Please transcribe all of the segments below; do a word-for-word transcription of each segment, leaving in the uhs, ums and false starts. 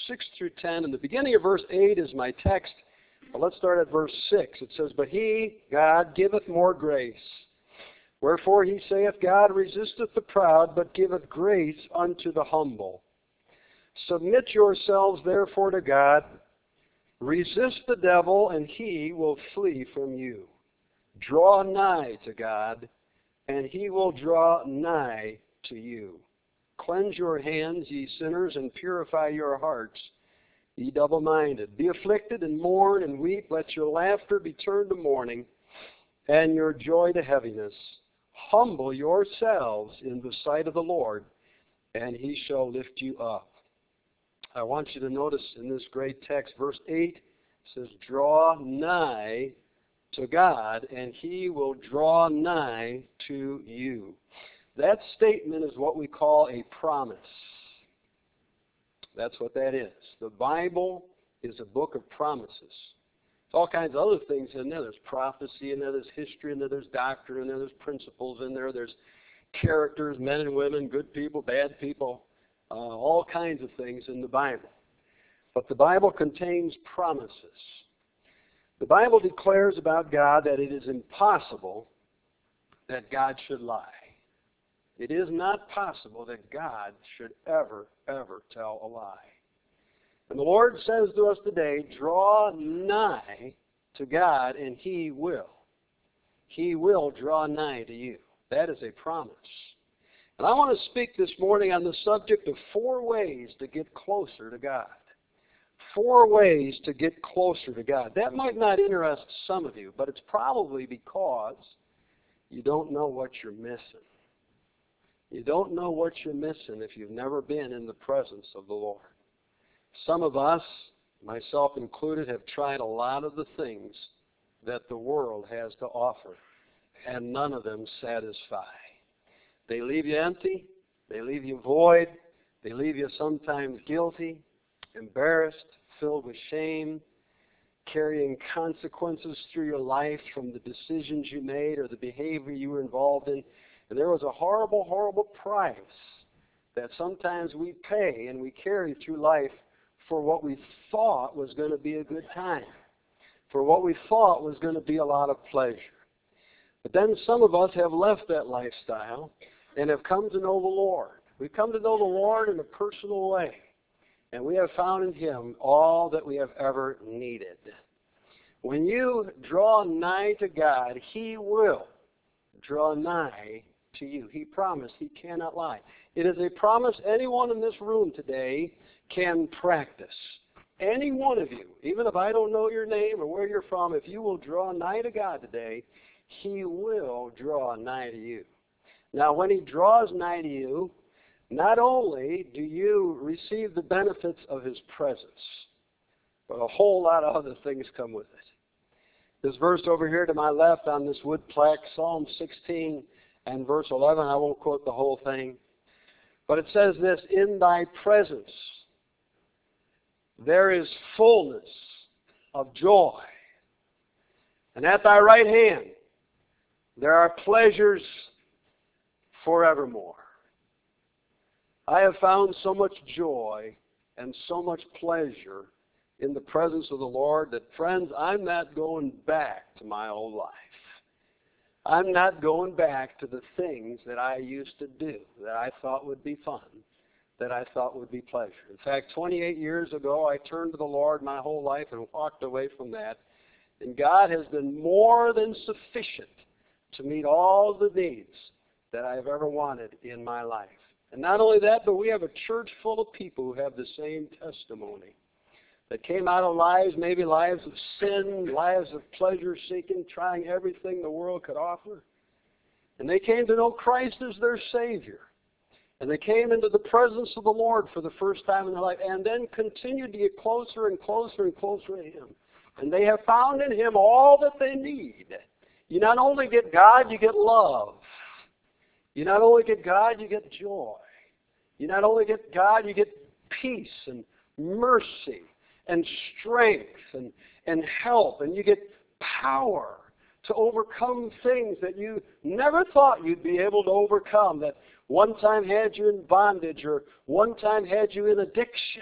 six through ten. And the beginning of verse eight is my text. But let's start at verse six. It says, But he, God, giveth more grace. Wherefore he saith, God resisteth the proud, but giveth grace unto the humble. Submit yourselves therefore to God. Resist the devil, and he will flee from you. Draw nigh to God, and he will draw nigh to you. Cleanse your hands, ye sinners, and purify your hearts, ye double-minded. Be afflicted, and mourn, and weep. Let your laughter be turned to mourning, and your joy to heaviness. Humble yourselves in the sight of the Lord, and he shall lift you up. I want you to notice in this great text, verse eight says, Draw nigh to God, and he will draw nigh to you. That statement is what we call a promise. That's what that is. The Bible is a book of promises. There's all kinds of other things in there. There's prophecy in there. There's history in there. There's doctrine in there. There's principles in there. There's characters, men and women, good people, bad people, uh, all kinds of things in the Bible. But the Bible contains promises. The Bible declares about God that it is impossible that God should lie. It is not possible that God should ever, ever tell a lie. And the Lord says to us today, draw nigh to God, and he will. He will draw nigh to you. That is a promise. And I want to speak this morning on the subject of four ways to get closer to God. Four ways to get closer to God. That might not interest some of you, but it's probably because you don't know what you're missing. You don't know what you're missing if you've never been in the presence of the Lord. Some of us, myself included, have tried a lot of the things that the world has to offer, and none of them satisfy. They leave you empty. They leave you void. They leave you sometimes guilty, embarrassed, filled with shame, carrying consequences through your life from the decisions you made or the behavior you were involved in. And there was a horrible, horrible price that sometimes we pay and we carry through life for what we thought was going to be a good time, for what we thought was going to be a lot of pleasure. But then some of us have left that lifestyle and have come to know the Lord. We've come to know the Lord in a personal way, and we have found in him all that we have ever needed. When you draw nigh to God, he will draw nigh to you. He promised. He cannot lie. It is a promise anyone in this room today can practice. Any one of you, even if I don't know your name or where you're from, if you will draw nigh to God today, he will draw nigh to you. Now, when he draws nigh to you, not only do you receive the benefits of his presence, but a whole lot of other things come with it. This verse over here to my left on this wood plaque, Psalm sixteen and verse eleven, I won't quote the whole thing, but it says this, in thy presence there is fullness of joy, and at thy right hand there are pleasures forevermore. I have found so much joy and so much pleasure in the presence of the Lord that, friends, I'm not going back to my old life. I'm not going back to the things that I used to do, that I thought would be fun, that I thought would be pleasure. In fact, twenty-eight years ago, I turned to the Lord my whole life and walked away from that. And God has been more than sufficient to meet all the needs that I've ever wanted in my life. And not only that, but we have a church full of people who have the same testimony, that came out of lives, maybe lives of sin, lives of pleasure-seeking, trying everything the world could offer. And they came to know Christ as their Savior. And they came into the presence of the Lord for the first time in their life, and then continued to get closer and closer and closer to him. And they have found in him all that they need. You not only get God, you get love. You not only get God, you get joy. You not only get God, you get peace and mercy and strength and, and help. And you get power to overcome things that you never thought you'd be able to overcome, that one time had you in bondage or one time had you in addiction.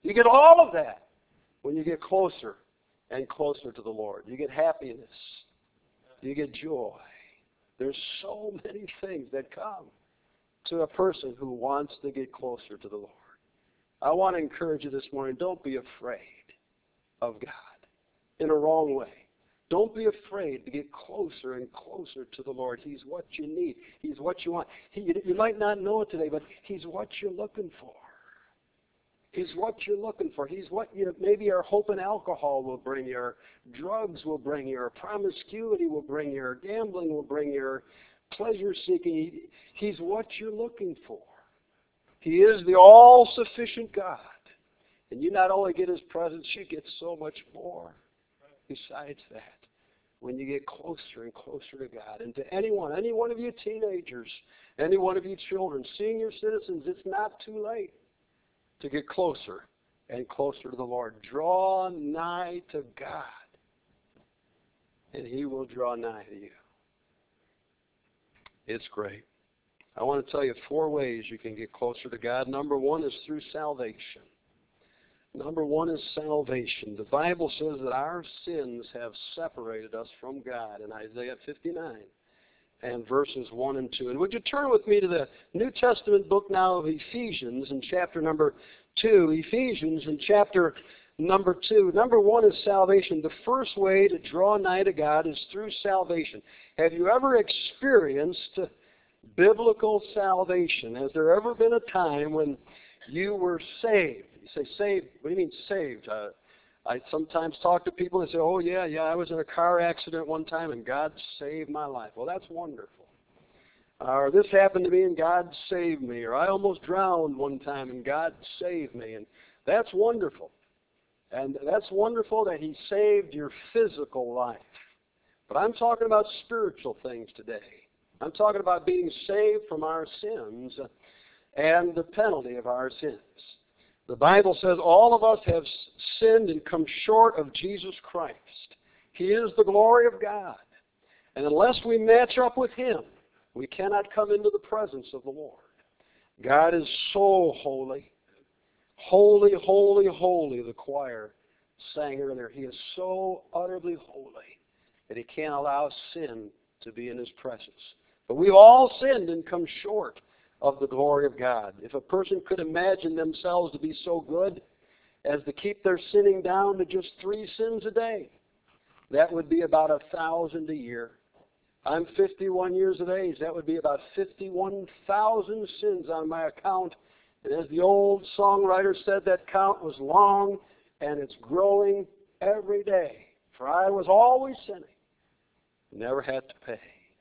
You get all of that when you get closer and closer to the Lord. You get happiness. You get joy. There's so many things that come to a person who wants to get closer to the Lord. I want to encourage you this morning, don't be afraid of God in a wrong way. Don't be afraid to get closer and closer to the Lord. He's what you need. He's what you want. He, you might not know it today, but He's what you're looking for. He's what you're looking for. He's what you, maybe your hope in alcohol will bring you, or drugs will bring you, or promiscuity will bring you, or gambling will bring you, or pleasure seeking. He's what you're looking for. He is the all-sufficient God. And you not only get His presence, you get so much more besides that when you get closer and closer to God. And to anyone, any one of you teenagers, any one of you children, senior citizens, it's not too late to get closer and closer to the Lord. Draw nigh to God, and He will draw nigh to you. It's great. I want to tell you four ways you can get closer to God. Number one is through salvation. Number one is salvation. The Bible says that our sins have separated us from God in Isaiah fifty-nine and verses one and two. And would you turn with me to the New Testament book now of Ephesians in chapter number two. Ephesians in chapter number two. Number one is salvation. The first way to draw nigh to God is through salvation. Have you ever experienced biblical salvation? Has there ever been a time when you were saved? You say saved, what do you mean saved? Uh, I sometimes talk to people and say, oh yeah, yeah, I was in a car accident one time and God saved my life. Well, that's wonderful. Or this happened to me and God saved me. Or I almost drowned one time and God saved me. And that's wonderful. And that's wonderful that He saved your physical life. But I'm talking about spiritual things today. I'm talking about being saved from our sins and the penalty of our sins. The Bible says all of us have sinned and come short of Jesus Christ. He is the glory of God. And unless we match up with Him, we cannot come into the presence of the Lord. God is so holy. Holy, holy, holy, the choir sang earlier. He is so utterly holy that He can't allow sin to be in His presence. But we've all sinned and come short of the glory of God. If a person could imagine themselves to be so good as to keep their sinning down to just three sins a day, that would be about a thousand a year. I'm fifty-one years of age. That would be about fifty-one thousand sins on my account. And as the old songwriter said, that count was long and it's growing every day. For I was always sinning, never had to pay.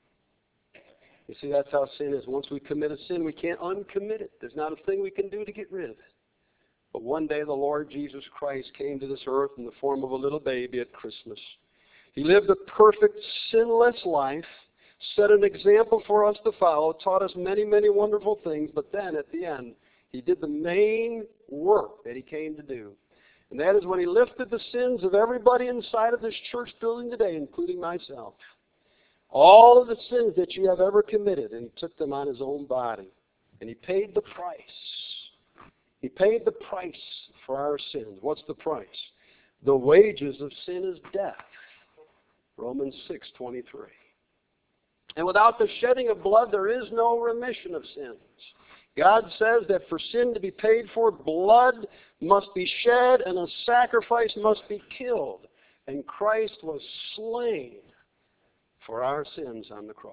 You see, that's how sin is. Once we commit a sin, we can't uncommit it. There's not a thing we can do to get rid of it. But one day the Lord Jesus Christ came to this earth in the form of a little baby at Christmas. He lived a perfect, sinless life, set an example for us to follow, taught us many, many wonderful things, but then at the end, He did the main work that He came to do. And that is when He lifted the sins of everybody inside of this church building today, including myself. All of the sins that you have ever committed, and He took them on His own body. And He paid the price. He paid the price for our sins. What's the price? The wages of sin is death. Romans six twenty-three. And without the shedding of blood, there is no remission of sins. God says that for sin to be paid for, blood must be shed and a sacrifice must be killed. And Christ was slain for our sins on the cross.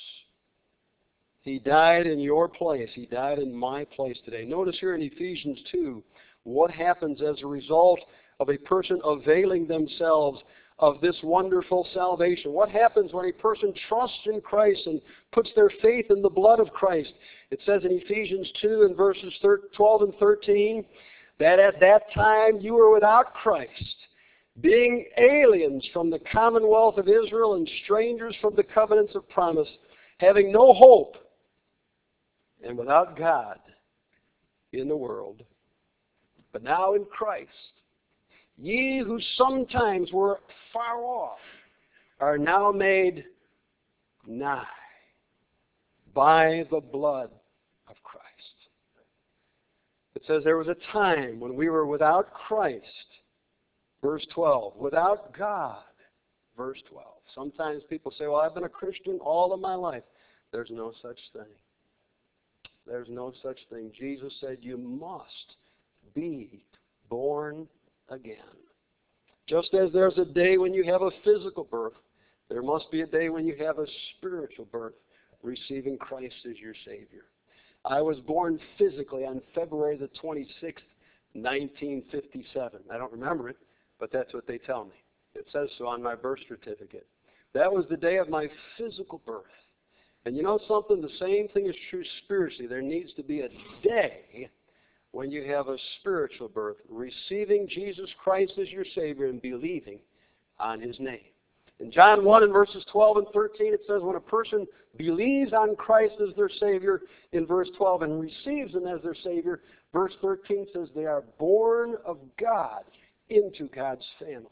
He died in your place. He died in my place today. Notice here in Ephesians two what happens as a result of a person availing themselves of this wonderful salvation. What happens when a person trusts in Christ and puts their faith in the blood of Christ? It says in Ephesians two and verses twelve and thirteen that at that time you were without Christ, being aliens from the commonwealth of Israel and strangers from the covenants of promise, having no hope and without God in the world. But now in Christ, ye who sometimes were far off are now made nigh by the blood of Christ. It says there was a time when we were without Christ. Verse twelve, without God. Verse twelve. Sometimes people say, well, I've been a Christian all of my life. There's no such thing. There's no such thing. Jesus said you must be born again. Just as there's a day when you have a physical birth, there must be a day when you have a spiritual birth, receiving Christ as your Savior. I was born physically on February the twenty-sixth, nineteen fifty-seven. I don't remember it, but that's what they tell me. It says so on my birth certificate. That was the day of my physical birth. And you know something? The same thing is true spiritually. There needs to be a day when you have a spiritual birth, receiving Jesus Christ as your Savior and believing on His name. In John one and verses twelve and thirteen, it says when a person believes on Christ as their Savior in verse twelve and receives Him as their Savior, verse thirteen says they are born of God into God's family.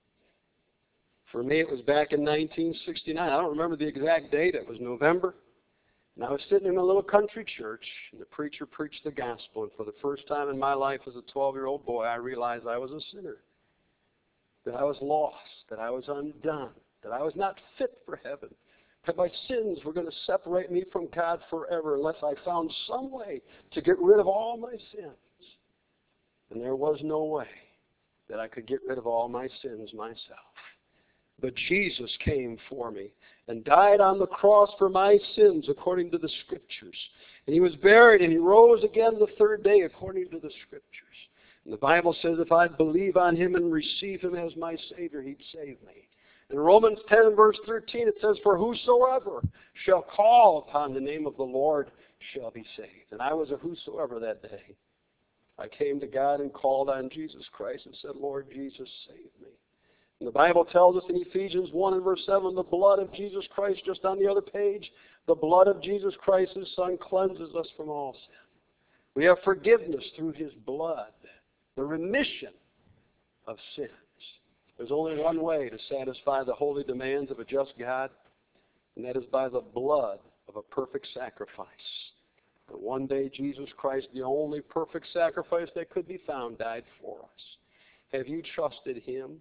For me, it was back in nineteen sixty-nine. I don't remember the exact date. It was November. And I was sitting in a little country church, and the preacher preached the gospel. And for the first time in my life as a twelve-year-old boy, I realized I was a sinner, that I was lost, that I was undone, that I was not fit for heaven, that my sins were going to separate me from God forever unless I found some way to get rid of all my sins. And there was no way that I could get rid of all my sins myself. But Jesus came for me and died on the cross for my sins according to the Scriptures. And He was buried and He rose again the third day according to the Scriptures. And the Bible says if I'd believe on Him and receive Him as my Savior, He'd save me. In Romans ten verse thirteen it says, for whosoever shall call upon the name of the Lord shall be saved. And I was a whosoever that day. I came to God and called on Jesus Christ and said, Lord Jesus, save me. And the Bible tells us in Ephesians one and verse seven, the blood of Jesus Christ, just on the other page, the blood of Jesus Christ, His Son, cleanses us from all sin. We have forgiveness through His blood, the remission of sins. There's only one way to satisfy the holy demands of a just God, and that is by the blood of a perfect sacrifice. But one day Jesus Christ, the only perfect sacrifice that could be found, died for us. Have you trusted Him?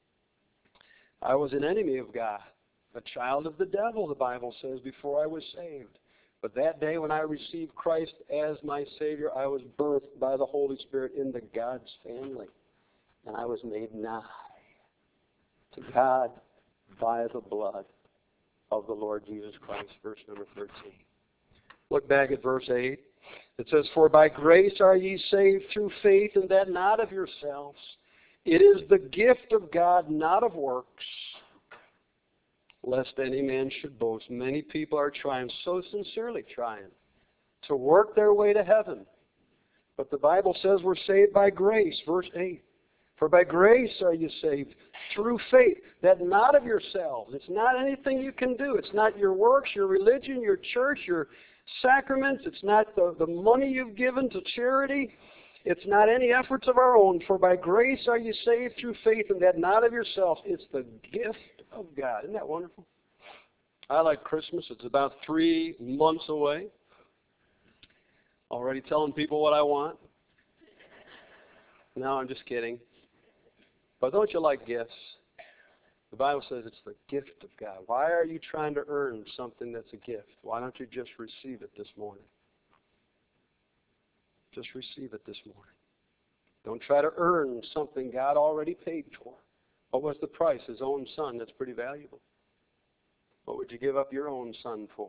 I was an enemy of God, a child of the devil, the Bible says, before I was saved. But that day when I received Christ as my Savior, I was birthed by the Holy Spirit into God's family. And I was made nigh to God by the blood of the Lord Jesus Christ. Verse number thirteen. Look back at verse eight. It says, for by grace are ye saved through faith, and that not of yourselves. It is the gift of God, not of works, lest any man should boast. Many people are trying, so sincerely trying, to work their way to heaven. But the Bible says we're saved by grace. Verse eight. For by grace are you saved through faith, that not of yourselves. It's not anything you can do. It's not your works, your religion, your church, your sacraments. It's not the, the money you've given to charity. It's not any efforts of our own. For by grace are you saved through faith, and that not of yourselves. It's the gift of God. Isn't that wonderful? I like Christmas. It's about three months away. Already telling people what I want. No, I'm just kidding. But don't you like gifts? The Bible says it's the gift of God. Why are you trying to earn something that's a gift? Why don't you just receive it this morning? Just receive it this morning. Don't try to earn something God already paid for. What was the price? His own Son. That's pretty valuable. What would you give up your own son for?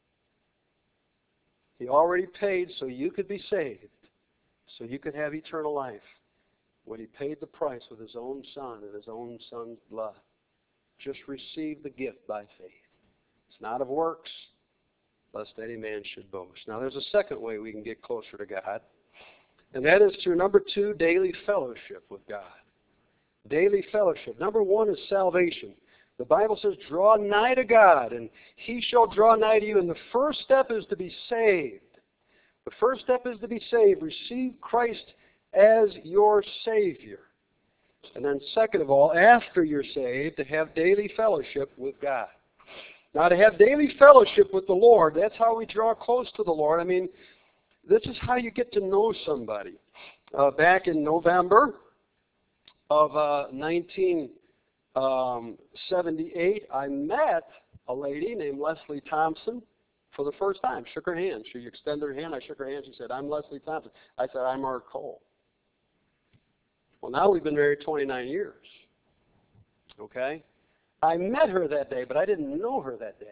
He already paid so you could be saved, so you could have eternal life. When He paid the price with His own Son and His own Son's blood. Just receive the gift by faith. It's not of works, lest any man should boast. Now there's a second way we can get closer to God, and that is through, number two, daily fellowship with God. Daily fellowship. Number one is salvation. The Bible says, draw nigh to God, and He shall draw nigh to you. And the first step is to be saved. The first step is to be saved. Receive Christ as your Savior. And then second of all, after you're saved, to have daily fellowship with God. Now, to have daily fellowship with the Lord, that's how we draw close to the Lord. I mean, this is how you get to know somebody. uh, back in November of uh, nineteen seventy-eight, I met a lady named Leslie Thompson for the first time. Shook her hand. She extended her hand. I shook her hand. She said, "I'm Leslie Thompson." I said, "I'm Art Cole." Well, now we've been married twenty-nine years. Okay? I met her that day, but I didn't know her that day.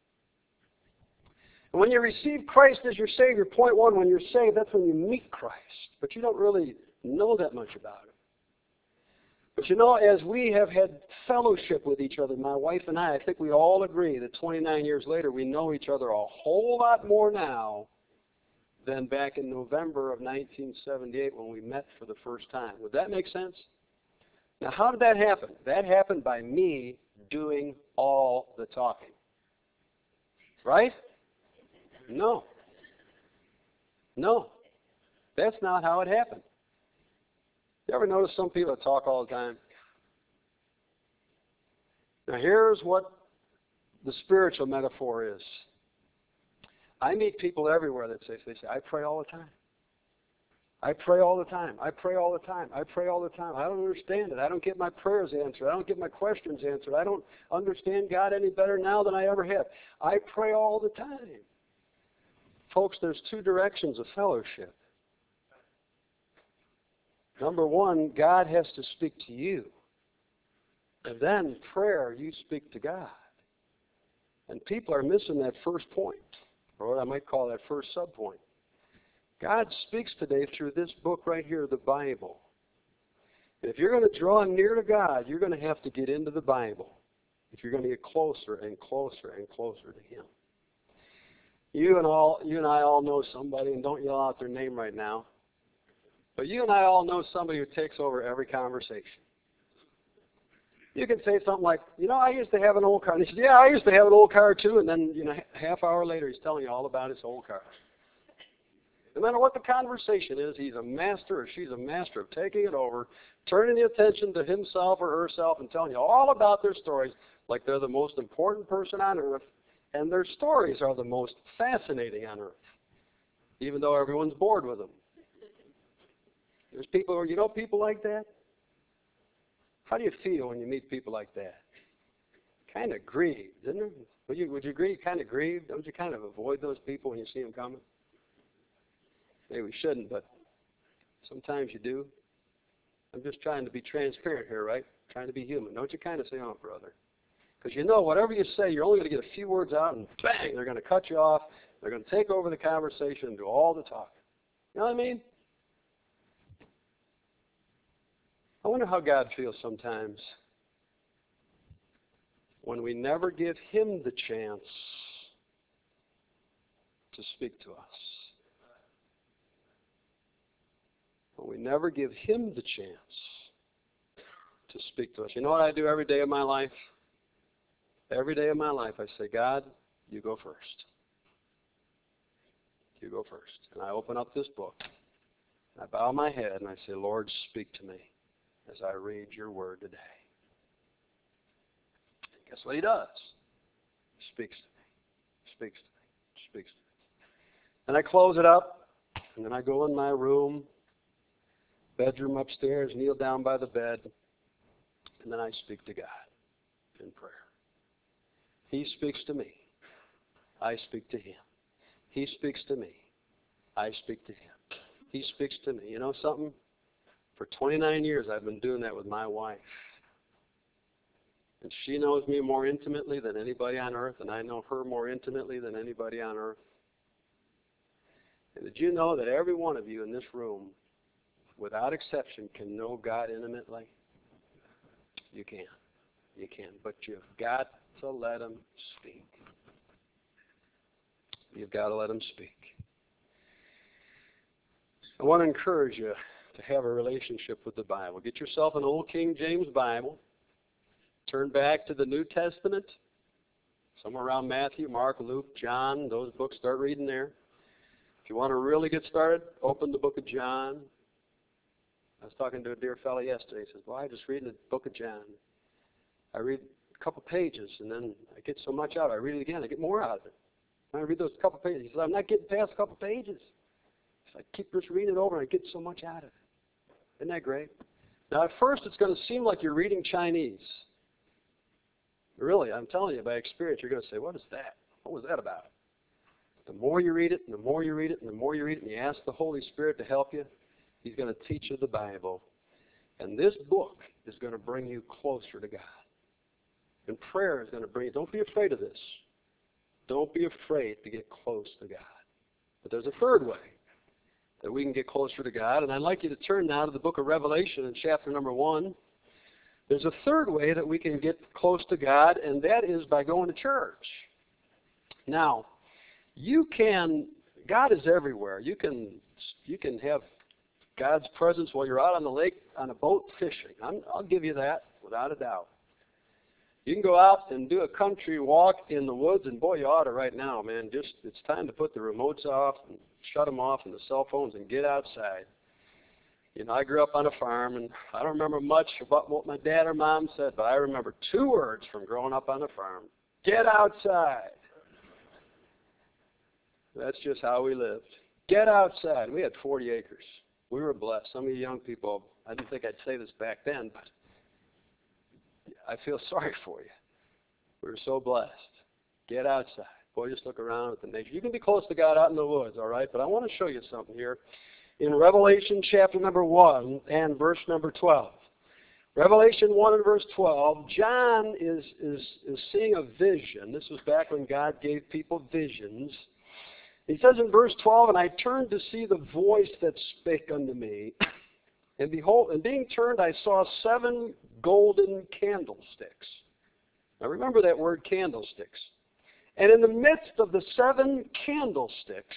And when you receive Christ as your Savior, point one, when you're saved, that's when you meet Christ. But you don't really know that much about Him. But you know, as we have had fellowship with each other, my wife and I, I think we all agree that twenty-nine years later, we know each other a whole lot more now than back in November of nineteen seventy-eight when we met for the first time. Would that make sense? Now, how did that happen? That happened by me doing all the talking. Right? No. No. That's not how it happened. You ever notice some people that talk all the time? Now, here's what the spiritual metaphor is. I meet people everywhere that say, they say, "I pray all the time. I pray all the time. I pray all the time. I pray all the time. I don't understand it. I don't get my prayers answered. I don't get my questions answered. I don't understand God any better now than I ever have. I pray all the time." Folks, there's two directions of fellowship. Number one, God has to speak to you. And then prayer, you speak to God. And people are missing that first point, or what I might call that first subpoint. God speaks today through this book right here, the Bible. And if you're going to draw near to God, you're going to have to get into the Bible if you're going to get closer and closer and closer to Him. You and all, you and I all know somebody, and don't yell out their name right now, but you and I all know somebody who takes over every conversation. You can say something like, "You know, I used to have an old car." And he says, "Yeah, I used to have an old car too." And then, you know, half hour later, he's telling you all about his old car. No matter what the conversation is, he's a master or she's a master of taking it over, turning the attention to himself or herself and telling you all about their stories like they're the most important person on earth, and their stories are the most fascinating on earth, even though everyone's bored with them. There's people, you know people like that? How do you feel when you meet people like that? Kind of grieved, isn't it? Would you, would you agree? Kind of grieved? Don't you kind of avoid those people when you see them coming? Maybe we shouldn't, but sometimes you do. I'm just trying to be transparent here, right? Trying to be human. Don't you kind of say, "Oh, brother." Because you know, whatever you say, you're only going to get a few words out, and bang, they're going to cut you off. They're going to take over the conversation and do all the talking. You know what I mean? I wonder how God feels sometimes when we never give Him the chance to speak to us. When we never give Him the chance to speak to us. You know what I do every day of my life? Every day of my life I say, "God, you go first. You go first." And I open up this book. And I bow my head and I say, "Lord, speak to me as I read your word today." Guess what He does? He speaks to me. Speaks to me. Speaks to me. And I close it up, and then I go in my room, bedroom upstairs, kneel down by the bed, and then I speak to God in prayer. He speaks to me. I speak to Him. He speaks to me. I speak to Him. He speaks to me. You know something? For twenty-nine years I've been doing that with my wife. And she knows me more intimately than anybody on earth, and I know her more intimately than anybody on earth. And did you know that every one of you in this room, without exception, can know God intimately? You can. You can. But you've got to let Him speak. You've got to let Him speak. I want to encourage you to have a relationship with the Bible. Get yourself an old King James Bible. Turn back to the New Testament, somewhere around Matthew, Mark, Luke, John, those books. Start reading there. If you want to really get started, open the book of John. I was talking to a dear fellow yesterday. He says, "Well, I just read the book of John. I read a couple pages, and then I get so much out. I read it again. I get more out of it. I read those couple pages." He says, "I'm not getting past a couple pages." So I keep just reading it over, and I get so much out of it. Isn't that great? Now, at first, it's going to seem like you're reading Chinese. Really, I'm telling you, by experience, you're going to say, what is that? What was that about? The more you read it, and the more you read it, and the more you read it, and you ask the Holy Spirit to help you, He's going to teach you the Bible. And this book is going to bring you closer to God. And prayer is going to bring you, don't be afraid of this. Don't be afraid to get close to God. But there's a third way that we can get closer to God. And I'd like you to turn now to the book of Revelation in chapter number one. There's a third way that we can get close to God, and that is by going to church. Now, you can, God is everywhere. You can, you can have God's presence while you're out on the lake on a boat fishing. I'm, I'll give you that without a doubt. You can go out and do a country walk in the woods, and boy, you ought to right now, man. Just it's time to put the remotes off and shut them off and the cell phones and get outside. You know, I grew up on a farm, and I don't remember much about what my dad or mom said, but I remember two words from growing up on a farm. Get outside. That's just how we lived. Get outside. We had forty acres. We were blessed. Some of you young people, I didn't think I'd say this back then, but I feel sorry for you. We were so blessed. Get outside. Boy, just look around at the nature. You can be close to God out in the woods, all right? But I want to show you something here in Revelation chapter number one and verse number twelve. Revelation one and verse twelve, John is, is, is seeing a vision. This was back when God gave people visions. He says in verse twelve, and I turned to see the voice that spake unto me. And behold, and being turned, I saw seven golden candlesticks. Now remember that word, candlesticks. And in the midst of the seven candlesticks,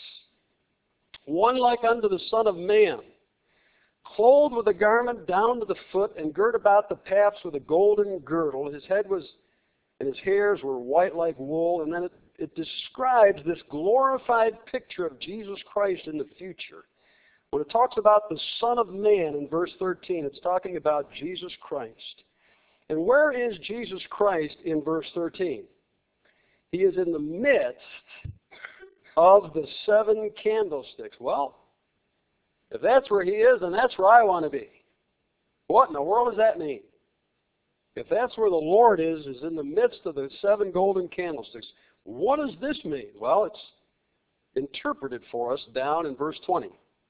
one like unto the Son of Man, clothed with a garment down to the foot, and girt about the paps with a golden girdle. His head was, and his hairs were white like wool. And then it, it describes this glorified picture of Jesus Christ in the future. When it talks about the Son of Man in verse thirteen, it's talking about Jesus Christ. And where is Jesus Christ in verse thirteen? He is in the midst of the seven candlesticks. Well, if that's where he is, then that's where I want to be. What in the world does that mean? If that's where the Lord is, is in the midst of the seven golden candlesticks, what does this mean? Well, it's interpreted for us down in verse twenty.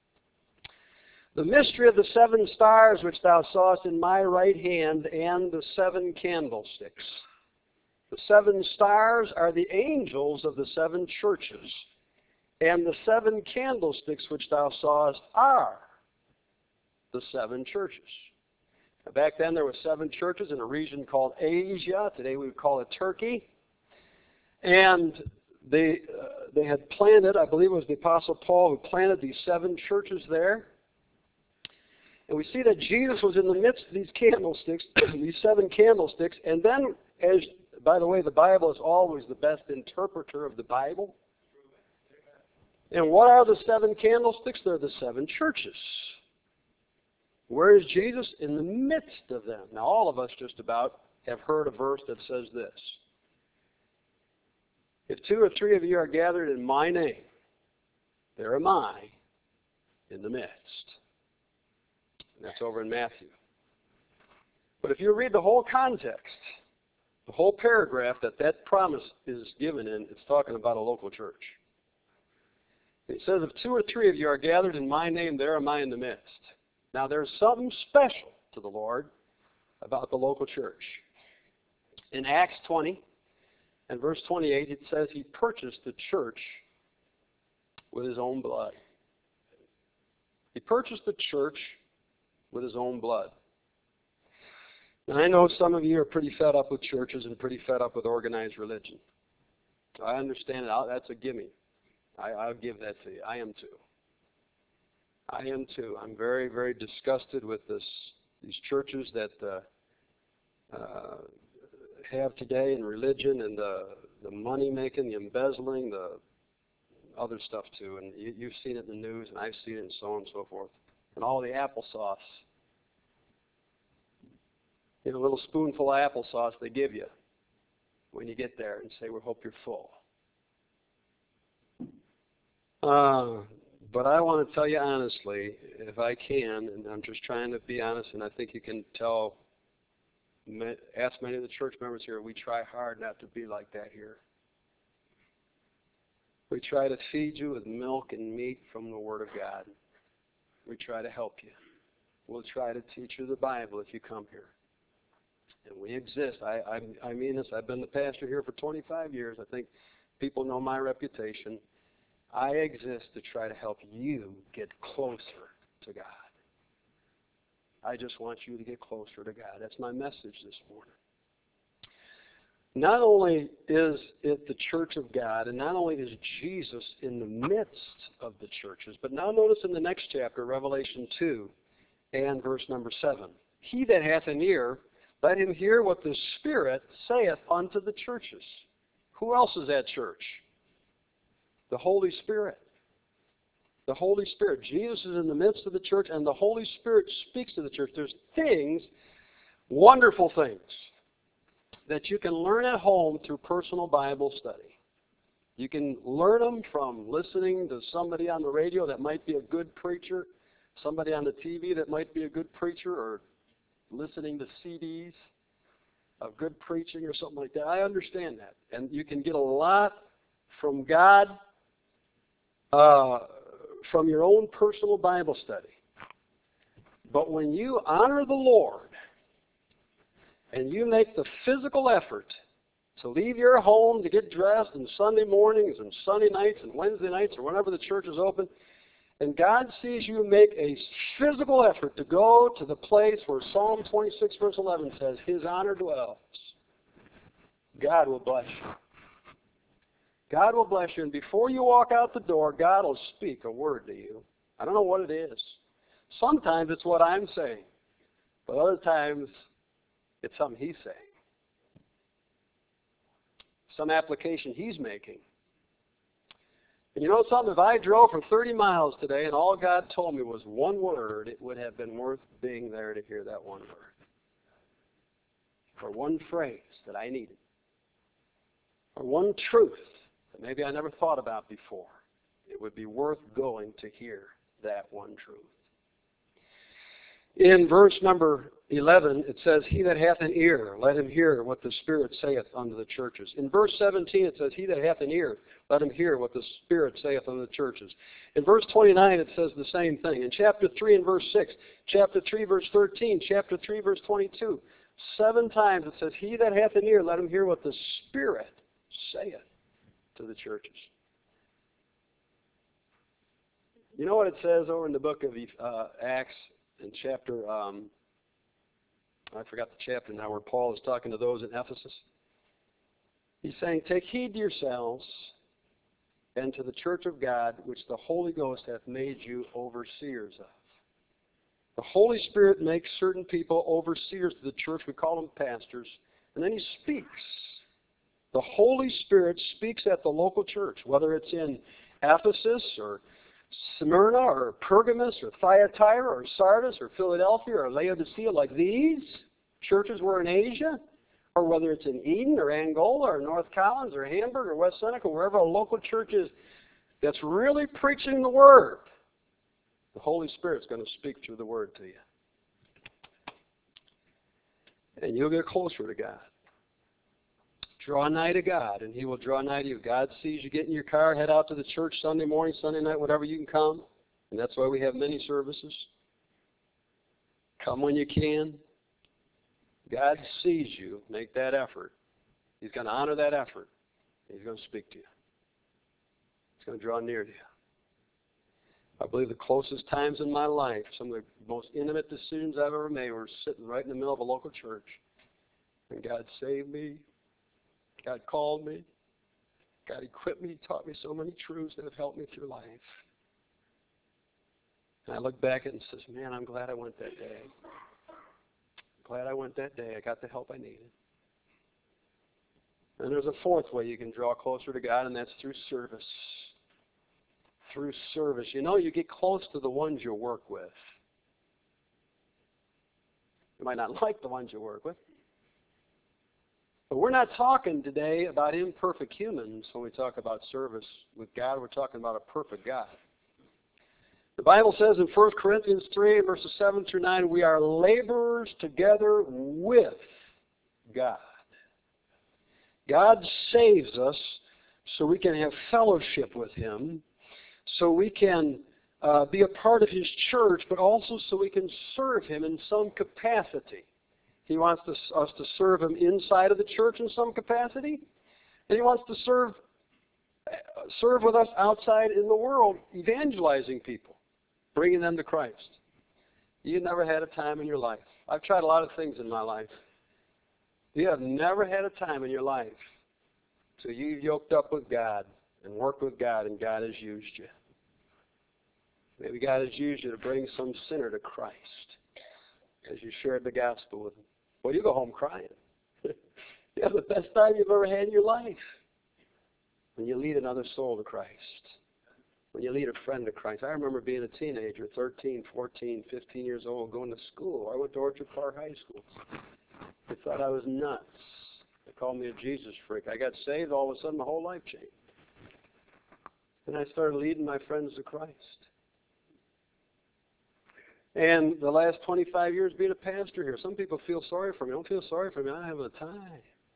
The mystery of the seven stars which thou sawest in my right hand, and the seven candlesticks. The seven stars are the angels of the seven churches, and the seven candlesticks which thou sawest are the seven churches. Now, back then there were seven churches in a region called Asia. Today we would call it Turkey. And they, uh, they had planted, I believe it was the Apostle Paul who planted these seven churches there. And we see that Jesus was in the midst of these candlesticks, these seven candlesticks. And then, as by the way, the Bible is always the best interpreter of the Bible. And what are the seven candlesticks? They're the seven churches. Where is Jesus? In the midst of them. Now, all of us just about have heard a verse that says this. If two or three of you are gathered in my name, there am I in the midst. And that's over in Matthew. But if you read the whole context, the whole paragraph that that promise is given in, it's talking about a local church. It says, if two or three of you are gathered in my name, there am I in the midst. Now, there's something special to the Lord about the local church. In Acts twenty and verse twenty-eight, it says he purchased the church with his own blood. He purchased the church with his own blood. And I know some of you are pretty fed up with churches and pretty fed up with organized religion. I understand it. That's a gimme. I, I'll give that to you. I am too. I am too. I'm very, very disgusted with this. These churches that uh, uh, have today in religion, and the the money making, the embezzling, the other stuff too. And you, you've seen it in the news, and I've seen it, and so on and so forth. And all the applesauce. You know, a little spoonful of applesauce they give you when you get there and say, we hope you're full. Uh, But I want to tell you honestly, if I can, and I'm just trying to be honest, and I think you can tell, ask many of the church members here, we try hard not to be like that here. We try to feed you with milk and meat from the Word of God. We try to help you. We'll try to teach you the Bible if you come here. And we exist. I, I, I mean this. I've been the pastor here for twenty-five years. I think people know my reputation. I exist to try to help you get closer to God. I just want you to get closer to God. That's my message this morning. Not only is it the church of God, and not only is Jesus in the midst of the churches, but now notice in the next chapter, Revelation two, and verse number seven. He that hath an ear, let him hear what the Spirit saith unto the churches. Who else is that church? The Holy Spirit. The Holy Spirit. Jesus is in the midst of the church, and the Holy Spirit speaks to the church. There's things, wonderful things, that you can learn at home through personal Bible study. You can learn them from listening to somebody on the radio that might be a good preacher, somebody on the T V that might be a good preacher, or listening to C Ds of good preaching or something like that. I understand that. And you can get a lot from God, uh, from your own personal Bible study. But when you honor the Lord and you make the physical effort to leave your home to get dressed on Sunday mornings and Sunday nights and Wednesday nights or whenever the church is open, and God sees you make a physical effort to go to the place where Psalm twenty-six verse eleven says, His honor dwells, God will bless you. God will bless you, and before you walk out the door, God will speak a word to you. I don't know what it is. Sometimes it's what I'm saying, but other times it's something He's saying. Some application He's making. And you know something? If I drove for thirty miles today and all God told me was one word, it would have been worth being there to hear that one word. Or one phrase that I needed. Or one truth that maybe I never thought about before. It would be worth going to hear that one truth. In verse number eleven, it says, He that hath an ear, let him hear what the Spirit saith unto the churches. In verse seventeen, it says, He that hath an ear, let him hear what the Spirit saith unto the churches. In verse twenty-nine, it says the same thing. In chapter three and verse six, chapter three, verse thirteen, chapter three, verse twenty-two, seven times it says, He that hath an ear, let him hear what the Spirit saith to the churches. You know what it says over in the book of uh, Acts? In chapter, um, I forgot the chapter now, where Paul is talking to those in Ephesus. He's saying, Take heed to yourselves and to the church of God, which the Holy Ghost hath made you overseers of. The Holy Spirit makes certain people overseers to the church. We call them pastors. And then He speaks. The Holy Spirit speaks at the local church, whether it's in Ephesus or Smyrna or Pergamos or Thyatira or Sardis or Philadelphia or Laodicea, like these churches were in Asia, or whether it's in Eden or Angola or North Collins or Hamburg or West Seneca, wherever a local church is that's really preaching the Word, the Holy Spirit's going to speak through the Word to you. And you'll get closer to God. Draw nigh to God, and He will draw nigh to you. God sees you get in your car, head out to the church Sunday morning, Sunday night, whatever you can come. And that's why we have many services. Come when you can. God sees you. Make that effort. He's going to honor that effort. He's going to speak to you. He's going to draw near to you. I believe the closest times in my life, some of the most intimate decisions I've ever made were sitting right in the middle of a local church. And God saved me. God called me. God equipped me. He taught me so many truths that have helped me through life. And I look back at it and says, man, I'm glad I went that day. Glad I went that day. I got the help I needed. And there's a fourth way you can draw closer to God, and that's through service. Through service. You know, you get close to the ones you work with. You might not like the ones you work with. But we're not talking today about imperfect humans when we talk about service with God. We're talking about a perfect God. The Bible says in First Corinthians three, verses seven through nine, we are laborers together with God. God saves us so we can have fellowship with Him, so we can uh, be a part of His church, but also so we can serve Him in some capacity. He wants to, us to serve Him inside of the church in some capacity, and He wants to serve, serve with us outside in the world, evangelizing people, bringing them to Christ. You've never had a time in your life. I've tried a lot of things in my life. You have never had a time in your life so you've yoked up with God and worked with God and God has used you. Maybe God has used you to bring some sinner to Christ as you shared the gospel with him. Well, you go home crying. You have the best time you've ever had in your life when you lead another soul to Christ, when you lead a friend to Christ. I remember being a teenager, thirteen, fourteen, fifteen years old, going to school. I went to Orchard Park High School. They thought I was nuts. They called me a Jesus freak. I got saved, all of a sudden my whole life changed. And I started leading my friends to Christ. And the last twenty-five years being a pastor here, some people feel sorry for me. I don't feel sorry for me. I'm having a time.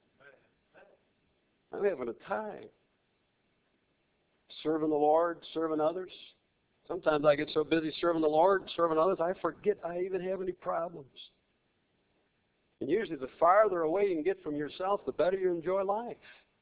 I'm having a time. Serving the Lord, serving others. Sometimes I get so busy serving the Lord, serving others, I forget I even have any problems. And usually the farther away you can get from yourself, the better you enjoy life.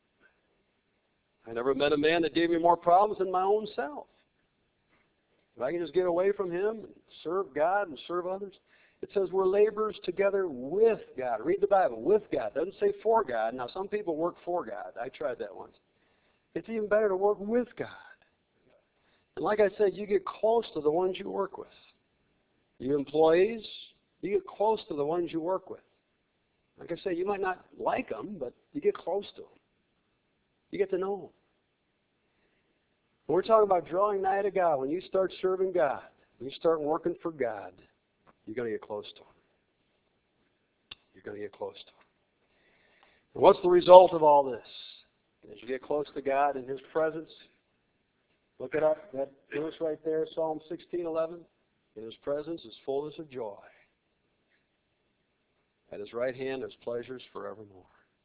I never met a man that gave me more problems than my own self. If I can just get away from him and serve God and serve others. It says we're laborers together with God. Read the Bible, with God. It doesn't say for God. Now, some people work for God. I tried that once. It's even better to work with God. And like I said, you get close to the ones you work with. You employees, you get close to the ones you work with. Like I say, you might not like them, but you get close to them. You get to know them. When we're talking about drawing nigh to God, when you start serving God, when you start working for God, you're going to get close to Him. You're going to get close to Him. And what's the result of all this? As you get close to God in His presence, look it up, that verse right there, Psalm sixteen eleven. In His presence is fullness of joy. At His right hand is pleasures forevermore.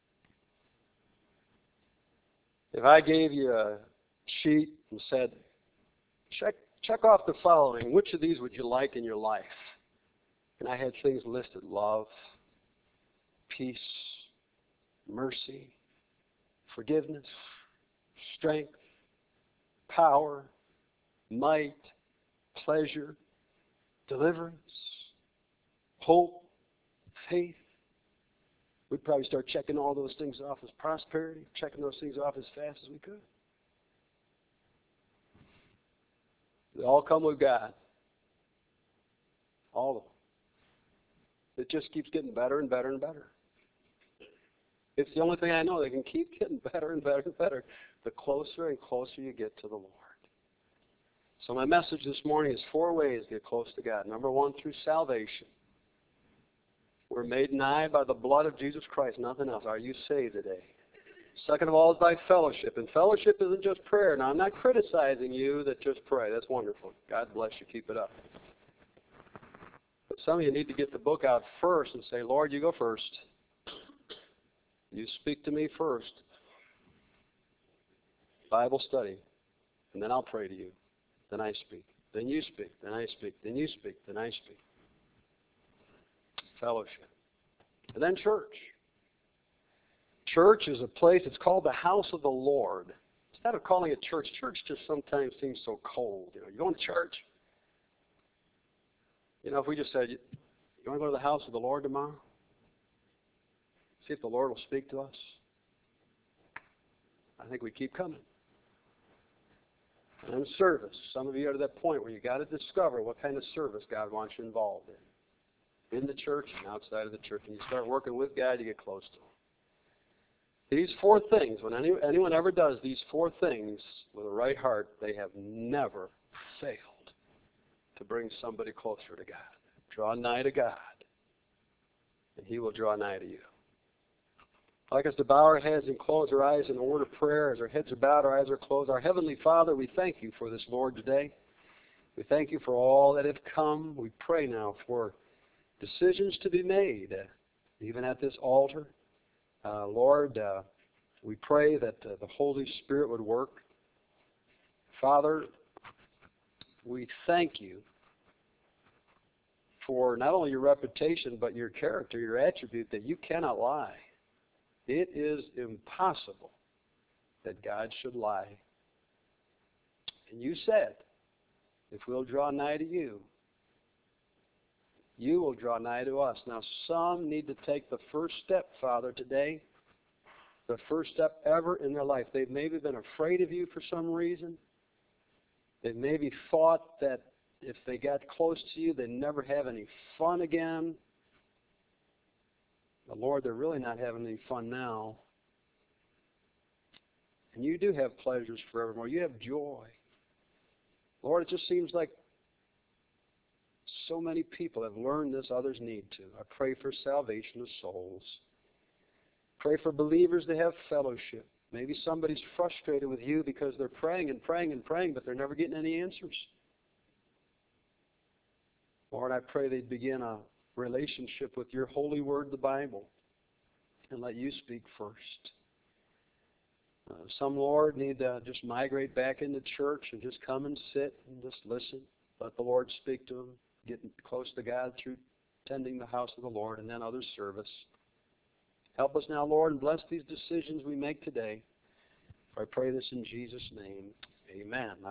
If I gave you a sheet and said, check, check off the following, which of these would you like in your life? And I had things listed: love, peace, mercy, forgiveness, strength, power, might, pleasure, deliverance, hope, faith. We'd probably start checking all those things off as prosperity, checking those things off as fast as we could. They all come with God. All of them. It just keeps getting better and better and better. It's the only thing I know that can keep getting better and better and better the closer and closer you get to the Lord. So my message this morning is four ways to get close to God. Number one, through salvation. We're made nigh by the blood of Jesus Christ, nothing else. Are you saved today? Second of all is by fellowship. And fellowship isn't just prayer. Now, I'm not criticizing you that just pray. That's wonderful. God bless you. Keep it up. But some of you need to get the book out first and say, Lord, you go first. You speak to me first. Bible study. And then I'll pray to you. Then I speak. Then you speak. Then I speak. Then you speak. Then I speak. Fellowship. And then church. Church is a place, it's called the house of the Lord. Instead of calling it church, church just sometimes seems so cold. You know, you going to church? You know, if we just said, you want to go to the house of the Lord tomorrow? See if the Lord will speak to us. I think we keep coming. And service. Some of you are to that point where you got to discover what kind of service God wants you involved in. In the church and outside of the church. And you start working with God, you get close to Him. These four things, when any, anyone ever does these four things with a right heart, they have never failed to bring somebody closer to God. Draw nigh to God, and He will draw nigh to you. I'd like us to bow our heads and close our eyes in a word of prayer. As our heads are bowed, our eyes are closed. Our Heavenly Father, we thank You for this, Lord, today. We thank you for all that have come. We pray now for decisions to be made, uh, even at this altar. Uh, Lord, uh, we pray that uh, the Holy Spirit would work. Father, we thank you for not only your reputation, but your character, your attribute, that you cannot lie. It is impossible that God should lie. And you said, if we'll draw nigh to you, you will draw nigh to us. Now, some need to take the first step, Father, today, the first step ever in their life. They've maybe been afraid of you for some reason. They've maybe thought that if they got close to you, they'd never have any fun again. But Lord, they're really not having any fun now. And you do have pleasures forevermore. You have joy. Lord, it just seems like so many people have learned this, others need to. I pray for salvation of souls. Pray for believers to have fellowship. Maybe somebody's frustrated with you because they're praying and praying and praying, but they're never getting any answers. Lord, I pray they'd begin a relationship with your holy word, the Bible, and let you speak first. Uh, some, Lord, need to just migrate back into church and just come and sit and just listen. Let the Lord speak to them, getting close to God through tending the house of the Lord and then other service. Help us now, Lord, and bless these decisions we make today. I pray this in Jesus' name. Amen.